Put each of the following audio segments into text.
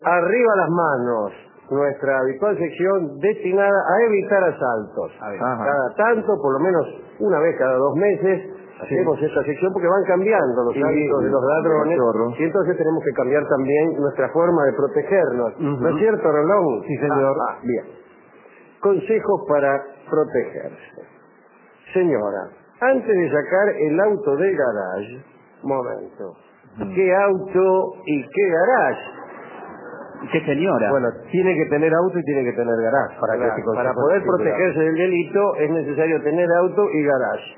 Arriba las manos, nuestra habitual sección destinada a evitar asaltos. Cada tanto, por lo menos una vez cada 2 meses, hacemos esta sección porque van cambiando los hábitos de los ladrones y entonces tenemos que cambiar también nuestra forma de protegernos. ¿No es cierto, Rolón? Sí, señor. Bien. Consejos para protegerse. Señora, antes de sacar el auto del garage, momento, ¿qué auto y qué garage? ¿Qué señora? Bueno, tiene que tener auto y tiene que tener garage. Para poder protegerse del delito es necesario tener auto y garage.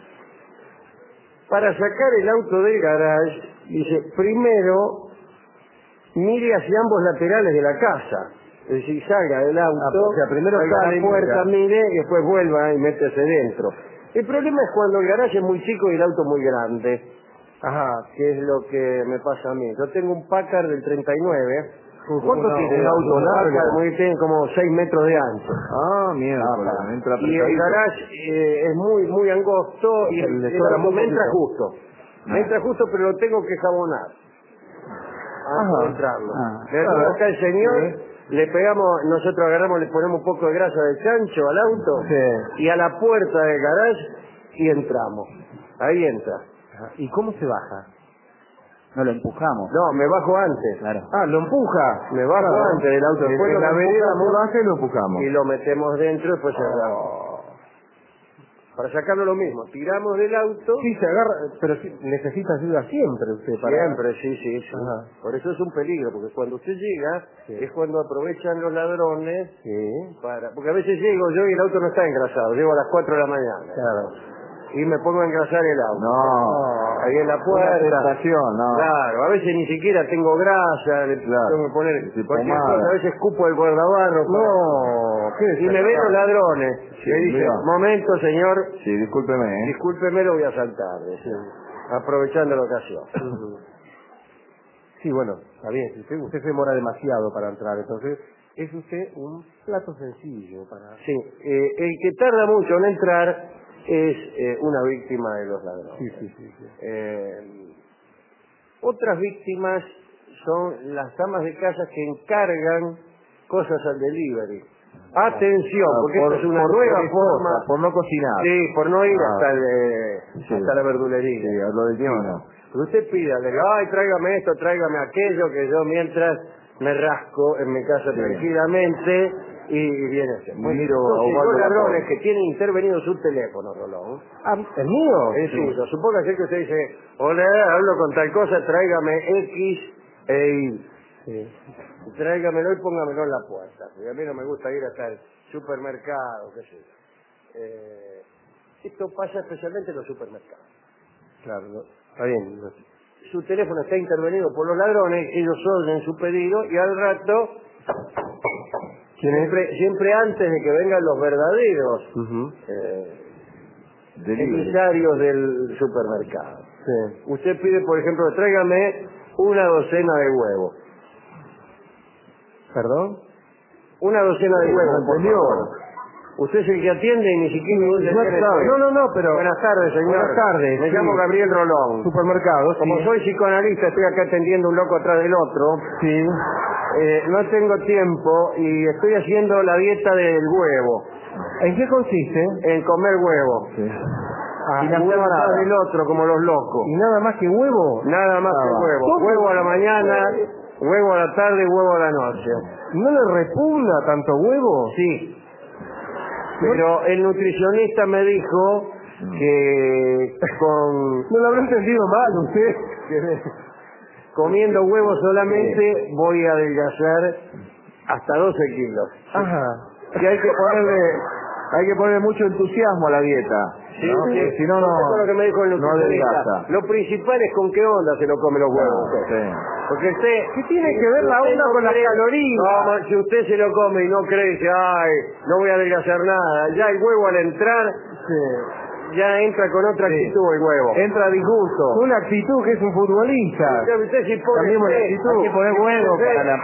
Para sacar el auto del garage, dice, primero mire hacia ambos laterales de la casa. Es decir, salga del auto, o sea, primero salga sale a la puerta, mire, y después vuelva y métese dentro. El problema es cuando el garage es muy chico y el auto muy grande. Que es lo que me pasa a mí. Yo tengo un Packard del 39. ¿Cuánto tiene el auto largo? Muy bien, como 6 metros de ancho. Entra Y el garage es muy angosto y el auto me entra justo. Me entra justo, pero lo tengo que jabonar antes de entrarlo. Acá el señor, le pegamos, nosotros agarramos, le ponemos un poco de grasa de chancho al auto y a la puerta del garage y entramos. Ahí entra. ¿Y cómo se baja? No lo empujamos. No, me bajo antes. Claro. Lo empuja. Me bajo antes del auto. Después en la vereda empujamos, baja y lo empujamos. y lo metemos dentro y después cerramos. Para sacarlo lo mismo. Tiramos del auto. Sí, se agarra, pero necesita ayuda siempre usted. Siempre, sí. Por eso es un peligro, porque cuando usted llega, es cuando aprovechan los ladrones. Porque a veces llego yo y el auto no está engrasado. Llego a las 4 de la mañana. Y me pongo a engrasar el auto. Ahí en la puerta. Claro, a veces ni siquiera tengo grasa, tengo que poner cualquier cosa, a veces escupo el guardabarro. Y me ven los ladrones. Y dicen, momento señor. Sí, discúlpeme. Discúlpeme, lo voy a saltar. Aprovechando la ocasión. Sí, bueno, está bien. Si usted se demora demasiado para entrar, entonces es usted un plato sencillo para... Sí, el que tarda mucho en entrar es una víctima de los ladrones. Sí. Otras víctimas son las amas de casa que encargan cosas al delivery. Atención, porque esta es una nueva forma. Por no cocinar. Sí, por no ir hasta la verdulería. Sí, lo del no. Usted pida, le diga, tráigame esto, tráigame aquello, que yo mientras me rasco en mi casa tranquilamente y viene a ser. Los ladrones que tienen intervenido su teléfono, Rolón. ¿El mío? Es suyo. Suponga que usted dice, hola, hablo con tal cosa, tráigame X e Y. Tráigamelo y póngamelo en la puerta. Porque a mí no me gusta ir hasta el supermercado, qué sé yo. Esto pasa especialmente en los supermercados. Claro, está bien. Su teléfono está intervenido por los ladrones, ellos oyen su pedido y al rato, siempre antes de que vengan los verdaderos emisarios del supermercado. Usted pide, por ejemplo, tráigame una docena de huevos. ¿Perdón? Una docena de huevos, por favor. Usted es el que atiende y ni siquiera... No, pero... Buenas tardes, señor. Buenas tardes. Me llamo Gabriel Rolón. Supermercado, Como soy psicoanalista, estoy acá atendiendo un loco atrás del otro. No tengo tiempo y estoy haciendo la dieta del huevo. ¿En qué consiste? En comer huevo. Y uno atrás del otro, como los locos. ¿Y nada más que huevo? Nada más que huevo. Huevo a la mañana, huevo a la tarde, huevo a la noche. ¿No le repugna tanto huevo? Sí. Pero el nutricionista me dijo que No lo habrá entendido mal usted. Comiendo huevos solamente voy a adelgazar hasta 12 kilos. Y hay que ponerle mucho entusiasmo a la dieta. Si no, lo que me dijo el nutricionista. Lo principal es con qué onda se lo come los huevos. Porque usted... ¿Qué tiene que ver la onda con las calorías? No, si usted se lo come y no cree que, no voy a adelgazar nada, ya el huevo al entrar, ya entra con otra actitud el huevo. Entra a disgusto. Una actitud que es un futbolista. Usted si pone hay que poner huevo para la...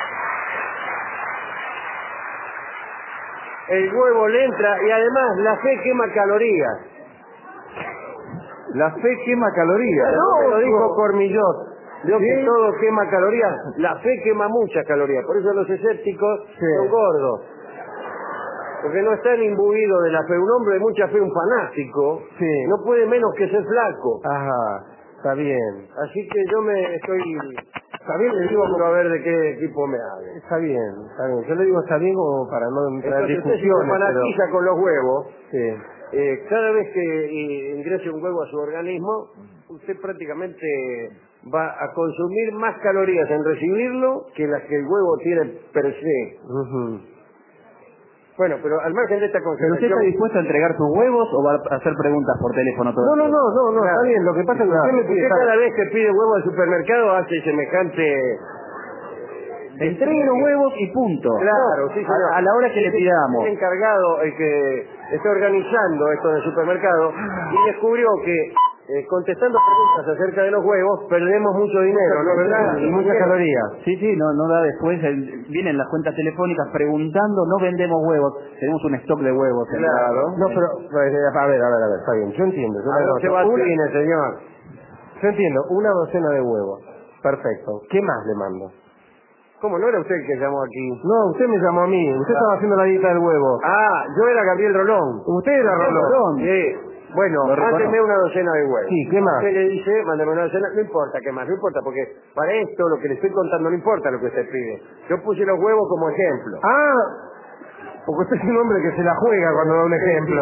El huevo le entra y además la fe quema calorías. La fe quema calorías. No, lo dijo Cormillot. Veo que todo quema calorías. La fe quema muchas calorías. Por eso los escépticos son gordos. Porque no están imbuidos de la fe. Un hombre de mucha fe, un fanático, no puede menos que ser flaco. Ajá, está bien. Así que yo me estoy... Está bien, le digo a ver de qué equipo me hable. Está bien, está bien. Yo le digo está bien como para no entrar en discusiones. Usted se fanatiza con los huevos. Sí. Cada vez que ingrese un huevo a su organismo, usted prácticamente va a consumir más calorías en recibirlo que las que el huevo tiene per se. Bueno, pero al margen de esta consideración... ¿Pero usted está dispuesto a entregar sus huevos o va a hacer preguntas por teléfono todo el tiempo? No, está bien. Lo que pasa es que usted me pide... Usted cada vez que pide huevo al supermercado hace semejante... Entregue los huevos y punto. Claro, sí, señor. A la hora que le pidamos. El encargado, el que está organizando esto del supermercado, y descubrió que contestando preguntas acerca de los huevos perdemos mucho dinero, ¿no? ¿Verdad? Y muchas calorías. Sí, no da después. Vienen las cuentas telefónicas preguntando, no vendemos huevos, tenemos un stock de huevos. Claro. No, pero, a ver, está bien. Yo entiendo. Se va al cine, señor. Yo entiendo, una docena de huevos. Perfecto. ¿Qué más le mando? ¿Cómo? ¿No era usted el que llamó aquí? No, usted me llamó a mí. Usted estaba haciendo la dieta del huevo. Ah, yo era Gabriel Rolón. Usted era Rolón. Sí. Bueno, mándeme una docena de huevos. Sí, ¿qué más? Usted le dice, mándeme una docena, no importa, ¿qué más? No importa, porque para esto, lo que le estoy contando, no importa lo que usted pide. Yo puse los huevos como ejemplo. Ah, porque usted es un hombre que se la juega cuando da un ejemplo.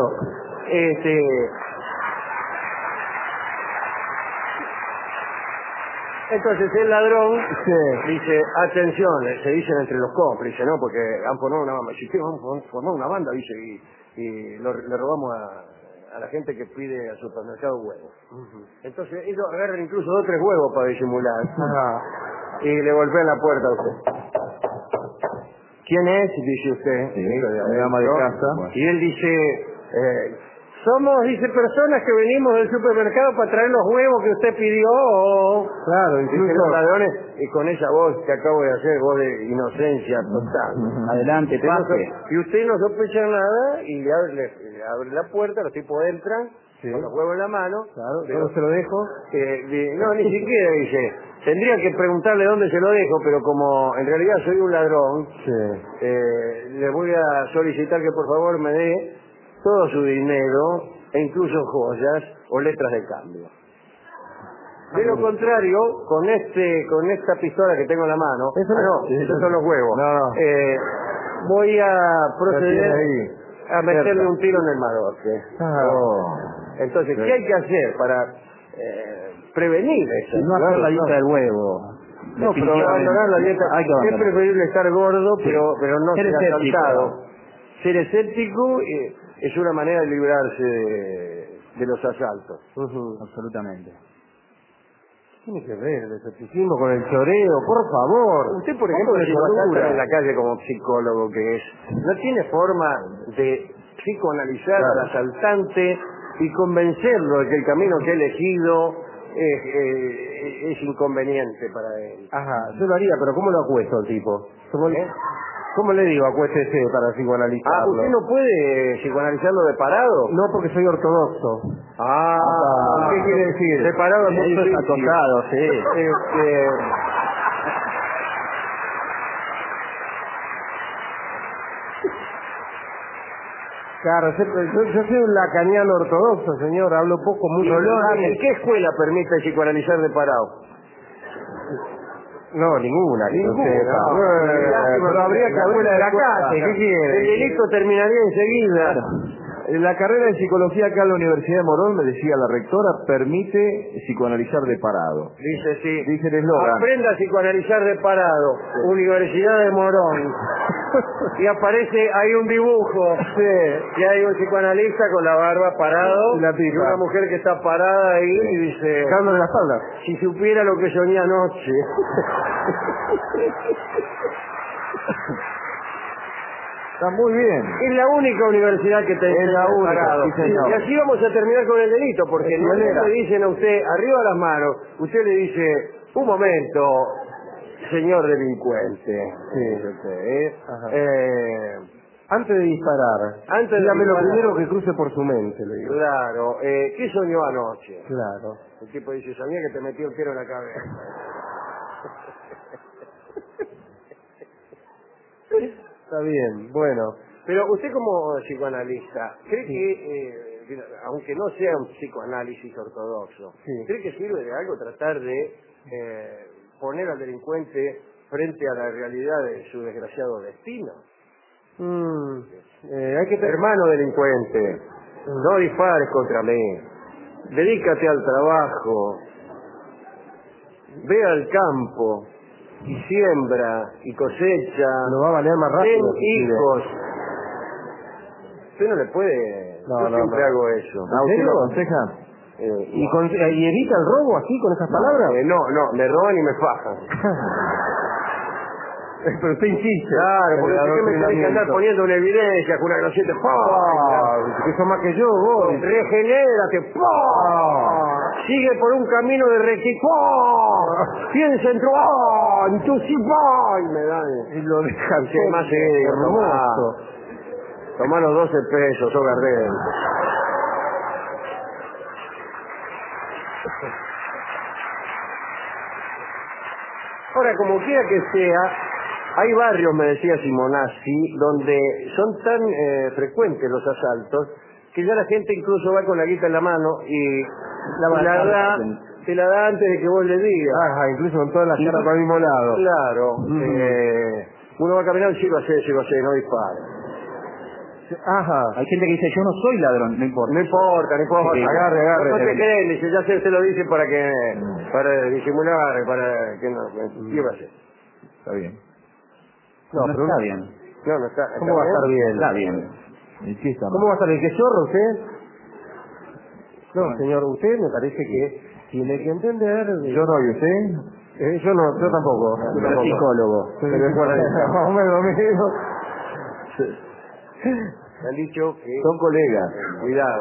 Entonces el ladrón dice, atención, se dicen entre los cómplices, ¿no? Porque han formado una banda. Si vamos a formar una banda, dice, y le robamos a la gente que pide al supermercado huevos. Entonces ellos agarran incluso 2 o 3 huevos para disimular. Y le golpean la puerta a usted. ¿Quién es? Dice usted. Sí, mi ama de casa. Y él dice, somos, dice, personas que venimos del supermercado para traer los huevos que usted pidió. Claro, incluso los ladrones, y con esa voz que acabo de hacer, voz de inocencia total. Adelante, pase. Y usted no sospecha nada y le abre la puerta, los tipos entran, con los huevos en la mano. Claro, pero se lo dejo. No, ni siquiera, dice. Tendría que preguntarle dónde se lo dejo, pero como en realidad soy un ladrón, le voy a solicitar que por favor me dé todo su dinero, e incluso joyas o letras de cambio. De lo contrario, con esta pistola que tengo en la mano, esos son los huevos. Voy a proceder a meterle un tiro en el madote. Entonces, ¿qué hay que hacer para prevenir eso? No hacer la dieta del huevo. No, pero abandonar la dieta. Es preferible estar gordo, pero no ser asaltado. Ser escéptico es una manera de librarse de los asaltos. Absolutamente. Tiene que ver el escepticismo con el choreo, por favor. Usted, por ejemplo, si lo asaltan en la calle como psicólogo que es, no tiene forma de psicoanalizar al asaltante y convencerlo de que el camino que ha elegido es inconveniente para él. Yo lo haría, pero ¿cómo lo acuesto al tipo? ¿Cómo le digo acuéstese para psicoanalizarlo? ¿Usted no puede psicoanalizarlo de parado? No, porque soy ortodoxo. ¿Qué quiere decir? De parado es muy acostado, sí. Claro, yo soy un lacaniano ortodoxo, señor, hablo poco, mucho. ¿En qué escuela permite psicoanalizar de parado? No, ninguna. Pero habría que abrir de la calle, ¿qué quiere? El delito terminaría enseguida. En la carrera de psicología acá en la Universidad de Morón, me decía la rectora, permite psicoanalizar de parado. Dice, sí. Dice el eslogan. Aprenda a psicoanalizar de parado. Sí. Universidad de Morón. Y aparece ahí un dibujo. Y hay un psicoanalista con la barba parado. Y una mujer que está parada ahí y dice... Dándole la espalda. Si supiera lo que soñé anoche. Está muy bien. Es la única universidad que te es la única, sí, señor. Y así vamos a terminar con el delito, porque no le dicen a usted, arriba las manos, usted le dice, un momento, señor delincuente. Antes de disparar, dígame lo primero que cruce por su mente, le digo. Claro, ¿qué soñó anoche? Claro. El tipo dice, soñé que te metió el tiro en la cabeza. Está bien, bueno. Pero usted como psicoanalista, ¿cree que, aunque no sea un psicoanálisis ortodoxo, cree que sirve de algo tratar de poner al delincuente frente a la realidad de su desgraciado destino? Hermano delincuente, no dispares contra mí, dedícate al trabajo, ve al campo y siembra y cosecha, lo va a valer más rápido. ten hijos. Usted no le puede, yo siempre hago eso. ¿Usted lo aconseja? ¿Y evita el robo así, con esas palabras? No, me roban y me fajan. Pero usted insiste. Claro, porque ¿por qué me tenés que andar poniendo una evidencia con una grosita? Que sos más que yo, vos. Regenérate. Sigue por un camino de rectitud. Piensa en tu y me dan. Y lo dejan. ¿Qué más hermoso? Tomá los 12 pesos, Gardel. Ahora, como quiera que sea, hay barrios, me decía Simonazzi, donde son tan frecuentes los asaltos que ya la gente incluso va con la guita en la mano y te la da antes de que vos le digas. Ajá, incluso con todas las caras para el mismo lado. Claro. Uno va caminando, sigo a C, no dispara. Ajá. Hay gente que dice, yo no soy ladrón, no importa. No importa. Sí, agarre. No te creen, dice, ya se lo dice para disimular, para que no. ¿Qué va a hacer? Está bien. No está bien. No está. ¿Cómo va a estar bien? Está bien. ¿Y qué está mal? ¿Cómo va a estar bien? ¿Qué zorro usted? No, señor, usted me parece que tiene que entender. Yo no, ¿y usted? Yo no, yo tampoco. Yo soy psicólogo. Me han dicho que... Son colegas. Cuidado,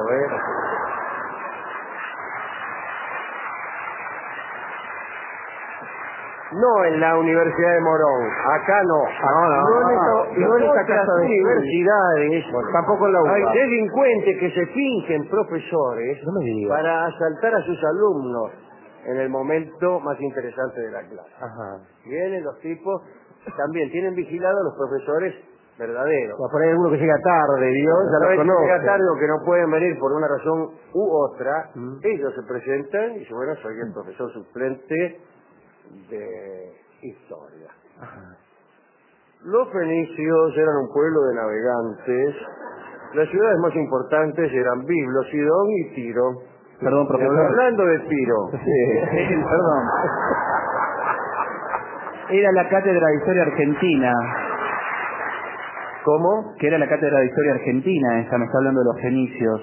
No en la Universidad de Morón, acá no. No en esta casa de universidades. Tampoco en la UBA. Hay delincuentes que se fingen profesores para asaltar a sus alumnos en el momento más interesante de la clase. Ajá. Vienen los tipos, también tienen vigilados a los profesores verdaderos. Por ahí alguno que llega tarde, Dios, ya lo conoce. Llega tarde o que no pueden venir por una razón u otra, ellos se presentan y dicen, bueno, soy el profesor suplente de historia. Ajá. Los fenicios eran un pueblo de navegantes. Las ciudades más importantes eran Biblo, Sidón y Tiro. Perdón, profesor. Hablando de Tiro. Sí, perdón. Era la cátedra de historia argentina. ¿Cómo? Que era la cátedra de historia argentina, esa me está hablando de los fenicios.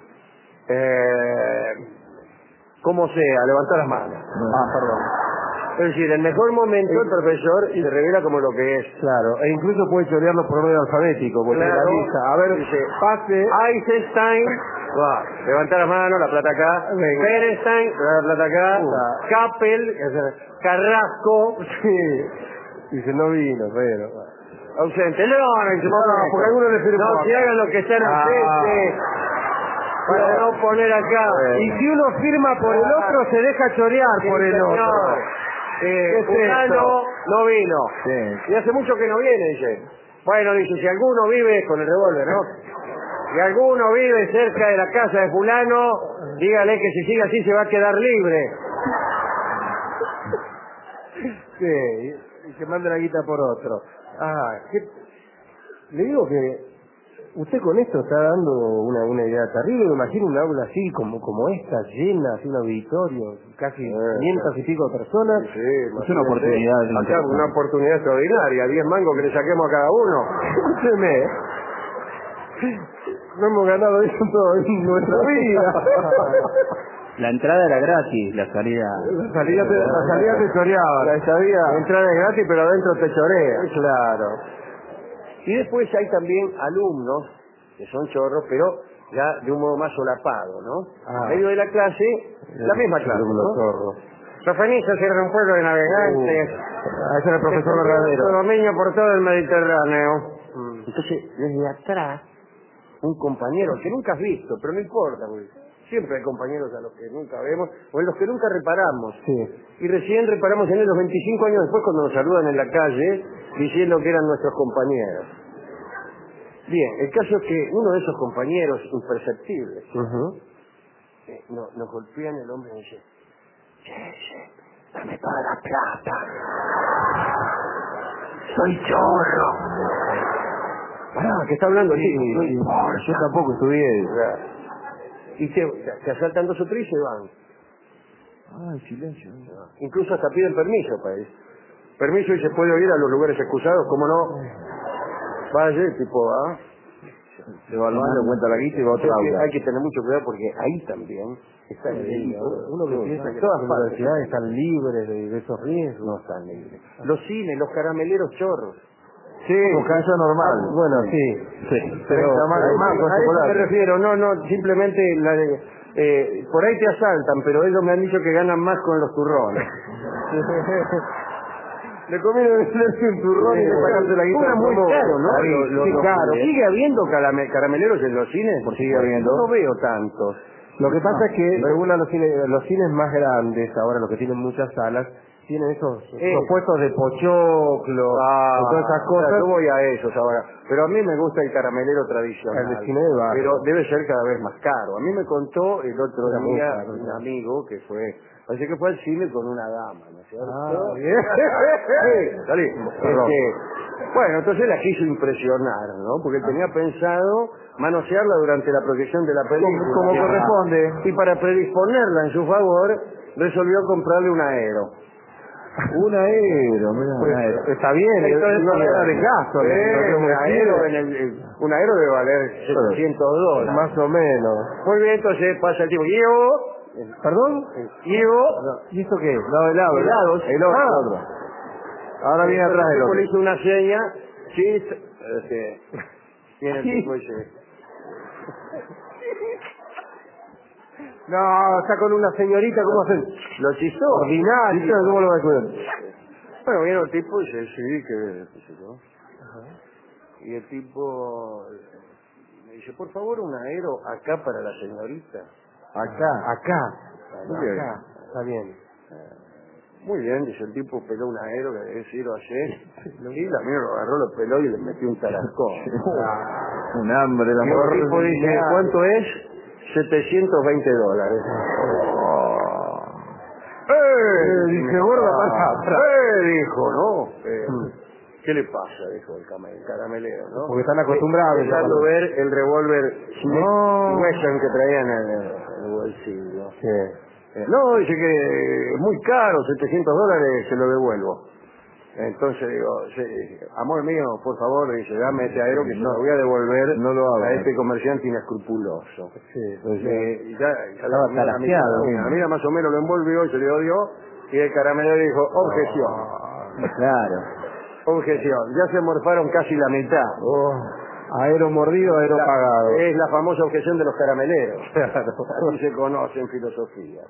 Como sea, levantar las manos. Perdón. Es decir, en el mejor momento el profesor se revela como lo que es. Claro, e incluso puede chorearlos por orden alfabético, porque Claro. la lista. A ver, Dice, pase. Eisenstein, levantar las manos, la plata acá. Berenstein, la plata acá. Kappel, Carrasco. Sí. Dice, no vino, pero. Ausente. Porque algunos le firmó. No, si hagan lo que están ausentes. Para no poner acá. Y si uno firma por el otro, se deja chorear por el otro. Fulano no vino. Sí. Y hace mucho que no viene, dice. Bueno, dice, si alguno vive con el revólver, ¿no? Si alguno vive cerca de la casa de fulano, dígale que si sigue así se va a quedar libre. Sí, y que mande la guita por otro. Le digo que usted con esto está dando una idea terrible. Me imagino un aula así como esta, llena, así un auditorio, casi 500 y pico de personas. Sí, es una oportunidad. Acá una oportunidad extraordinaria, 10 mangos que le saquemos a cada uno. Escúcheme, no hemos ganado eso en nuestra vida. La entrada era gratis, la salida... La salida te choreaba. La entrada es gratis, pero adentro te chorea. Claro. Y después hay también alumnos que son chorros, pero ya de un modo más solapado, ¿no? En medio de la clase, la misma clase, ¿no? Los fenicios eran un pueblo de navegantes. Ese era el profesor verdadero. Su dominio por todo el Mediterráneo. Entonces, desde atrás, un compañero que nunca has visto, pero no importa, güey, Siempre hay compañeros a los que nunca vemos, o en los que nunca reparamos. Sí. Y recién reparamos en ellos 25 años después cuando nos saludan en la calle diciendo que eran nuestros compañeros. Bien, el caso es que uno de esos compañeros imperceptibles nos golpea en el hombro y dice: Che, dame toda la plata. Soy chorro. Pará, que está hablando así. Yo tampoco estudié. Y te asaltan 2 o 3 y se van. Ay, silencio. Incluso hasta piden permiso para eso. Permiso y se puede ir a los lugares excusados, ¿cómo no? Vaya, tipo, Se va tomando cuenta la guita y va a otra aula. hay que tener mucho cuidado porque ahí también está el delito. Uno que piensa que todas las partes universidades están libres de esos riesgos. no están libres. Los cines, los carameleros chorros. Sí, casa normal. Bueno, sí. Pero A eso me refiero, no, simplemente por ahí te asaltan, pero ellos me han dicho que ganan más con los turrones. Le conviene venderse un turrón y sacarse la guita. Muy caro, ¿no? Sí, claro. ¿Sigue habiendo carameleros en los cines? Sigue habiendo. No veo tantos. Lo que pasa es que, según los cines más grandes, ahora los que tienen muchas salas, tienen esos puestos de pochoclo, de todas esas cosas. Yo voy a esos ahora. Pero a mí me gusta el caramelero tradicional. El de cine de barrio. Pero debe ser cada vez más caro. A mí me contó el otro Era muy día caro, un claro. amigo que parece que fue al cine con una dama, ¿no es cierto? Bien. Sí, salí. Bueno, entonces la quiso impresionar, ¿no? Porque tenía pensado manosearla durante la proyección de la película. Como corresponde. Y para predisponerla en su favor, resolvió comprarle un aero. Un aero, mira. Pues, está bien, Entonces, no era de gasto. un aero debe valer $700. Más o menos. Muy bien, entonces pasa el tipo. ¿Perdón? Llevo ¿Y eso qué? helados. El otro. Ahora viene atrás el Le otro. hizo una seña. Sí, viene el tipo y dice: No, está con una señorita, ¿cómo hacen? lo chistó. Ordinario, ¿cómo lo va a cuidar? Bueno, vino el tipo y dice: sí, qué sé yo. Y el tipo me dice: por favor, un aero acá para la señorita. Acá. Muy bien. Está bien. Muy bien, dice el tipo, peló un aero que debe decir ayer. Y la mía lo agarró, lo peló y le metió un tarascón. Un hambre, la Y el tipo dice: ¿cuánto es? $720. Dice, gorda, pasa atrás. Dijo, ¿no? ¿Qué le pasa? Dijo el caramelero, ¿no? Porque están acostumbrados. Dejando ver el revólver Wesson que traían en el bolsillo. Sí. No, dice que es muy caro, $700, se lo devuelvo. Entonces digo: sí, amor mío, por favor, dice, dame este aero que se lo voy a devolver a este comerciante inescrupuloso. Sí, Ya estaba tarajeado. la mira más o menos lo envolvió y se le dio, y el caramelero dijo: objeción. Claro. Objeción, ya se morfaron casi la mitad. Aero mordido, aero pagado. Es la famosa objeción de los carameleros. Así se conoce en filosofía.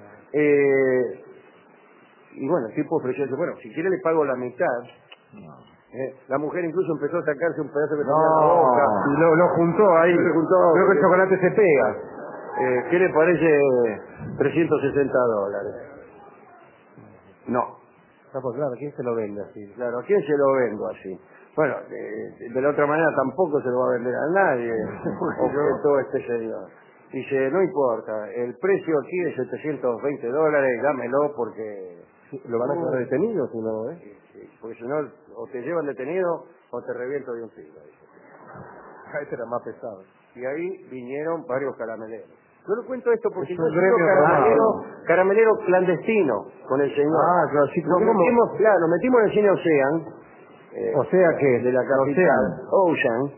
Y bueno, el tipo ofreció: bueno, si quiere le pago la mitad. La mujer incluso empezó a sacarse un pedazo que tenía en la boca. Y lo juntó ahí. Se juntó. Creo que el chocolate se pega. ¿Qué le parece $360? No. Pues claro, ¿quién se lo vende así? Claro, ¿a quién se lo vendo así? Bueno, de la otra manera tampoco se lo va a vender a nadie, objetó este señor. Dice: no importa, el precio aquí es $720, dámelo porque... ¿Lo van a quedar detenido si no, porque si no, o te llevan detenido o te reviento de un tiro. Este era más pesado. Y ahí vinieron varios carameleros. Yo le cuento esto porque Es yo un he sido gremio caramelero clandestino con el señor. Claro, sí, nos metimos en el cine Ocean. O sea que de la capital, Ocean.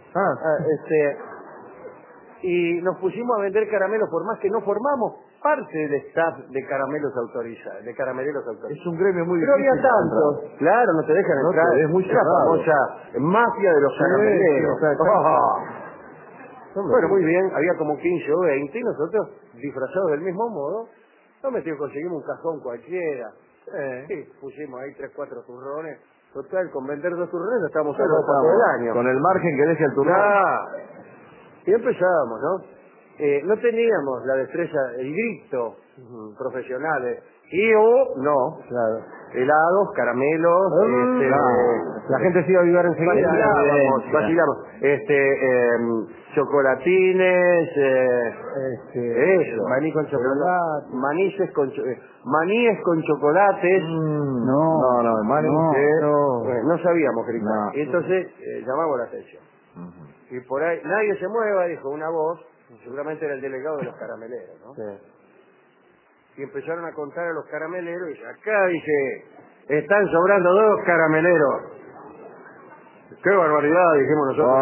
Y nos pusimos a vender caramelos, por más que no formamos parte del staff de caramelos autorizados, de carameleros autorizados. Es un gremio muy Pero difícil. había tantos. Claro, no te dejan No entrar. es muy la cerrado. famosa mafia de los carameleros. Sí, Bueno, muy bien, había como 15 o 20 y nosotros, disfrazados del mismo modo, conseguimos un cajón cualquiera. Sí, pusimos ahí 3, 4 turrones. Total, con vender 2 turrones estamos a todo el año. Con el margen que deja el turno. Y empezamos, ¿no? no teníamos la destreza, el grito profesionales. No. Claro. Helados, caramelos, la gente se iba a avivar enseguida. Vacilamos. Chocolatines, eso. Maní con chocolate. Maníes con chocolates. No, maní. No sabíamos gritar. No. Y entonces llamamos la atención. Y por ahí, nadie se mueva, dijo una voz, seguramente era el delegado de los carameleros, ¿no? Sí. Y empezaron a contar a los carameleros, y dice, acá dice, están sobrando 2 carameleros. ¡Qué barbaridad! Dijimos nosotros.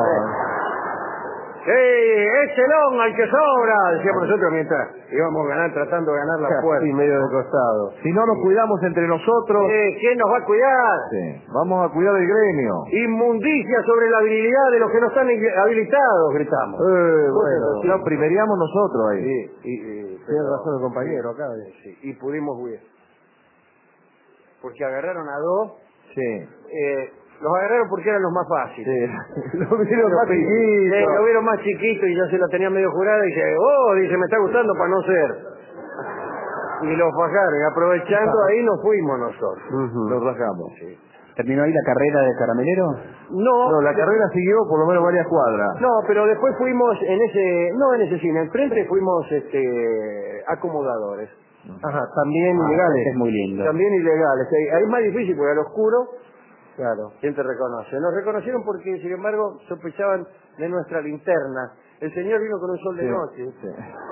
¡Échelón al que sobra! Decíamos nosotros mientras íbamos tratando de ganar la fuerza. Sí, medio de costado. Si no nos cuidamos entre nosotros, ¿Quién nos va a cuidar? sí, vamos a cuidar el gremio. Inmundicia sobre la habilidad de los que no están habilitados, gritamos. Lo primeríamos nosotros ahí. Tiene razón el compañero acá. Sí, y pudimos huir. Porque agarraron a 2. Sí. Los agarraron porque eran los más fáciles. Sí. Lo vieron más chiquito. Lo vieron más chiquito y ya se la tenía medio jurada y dice, me está gustando para no ser. Y los bajaron, y aprovechando ahí nos fuimos nosotros. Nos rajamos. Sí. ¿Terminó ahí la carrera de caramelero? No, la carrera siguió por lo menos varias cuadras. No, pero después fuimos en ese cine, enfrente fuimos acomodadores. Ajá, también ilegales. Es muy lindo. También ilegales. Ahí es más difícil porque al oscuro, Claro. ¿quién te reconoce? Nos reconocieron porque, sin embargo, sospechaban de nuestra linterna. El señor vino con un sol de noche. Sí.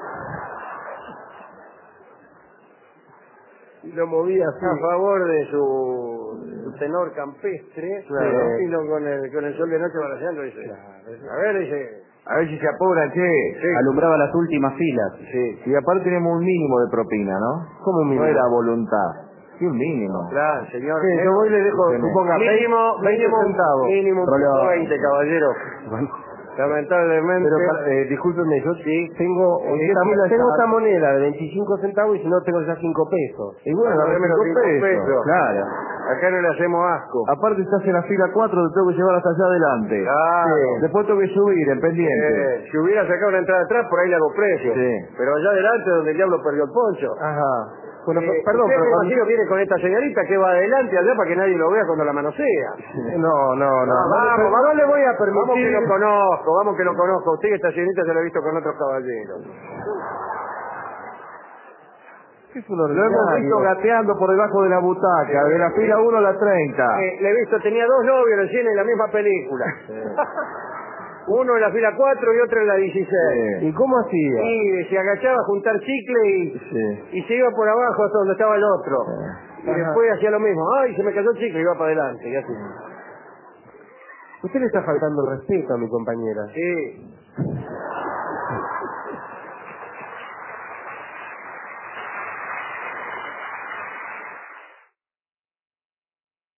Y lo movía así a favor de su tenor campestre. Claro. Vino con el sol de noche balaseando y dice, a ver si se apuran, che. Sí. Alumbraba las últimas filas. Sí. Y aparte tenemos un mínimo de propina, ¿no? ¿Cómo un mínimo? No era voluntad. Sí, un mínimo. Claro, señor. Sí, yo voy y le dejo, suponga, mínimo 20 centavos. Mínimo Pero 20, caballero. Lamentablemente. Pero, discúlpeme, yo tengo esta moneda de 25 centavos y si no tengo ya 5 pesos. Y bueno, Dame dame los 5 pesos. Claro. Acá no le hacemos asco. Aparte estás en la fila 4, te tengo que llevar hasta allá adelante. Claro. Después tengo que subir, en pendiente. Si hubiera sacado una entrada atrás, por ahí le hago precio. Sí. Pero allá adelante, donde el diablo perdió el poncho. Ajá. Bueno, perdón, usted, pero me imagino, viene con esta señorita que va adelante allá para que nadie lo vea cuando la manosea. No. Vamos, le voy a permitir. Vamos que lo conozco. Usted, esta señorita, se lo he visto con otros caballeros. Es un Lo hemos visto gateando por debajo de la butaca, de la fila 1 a la 30. Le he visto, tenía 2 novios recién en la misma película. Uno en la fila 4 y otro en la 16. Sí. ¿Y cómo hacía? Y se agachaba a juntar chicle y se iba por abajo hasta donde estaba el otro. Y después hacía lo mismo. Ay, se me cayó el chicle y iba para adelante. Y así. Usted le está faltando el respeto a mi compañera. Sí.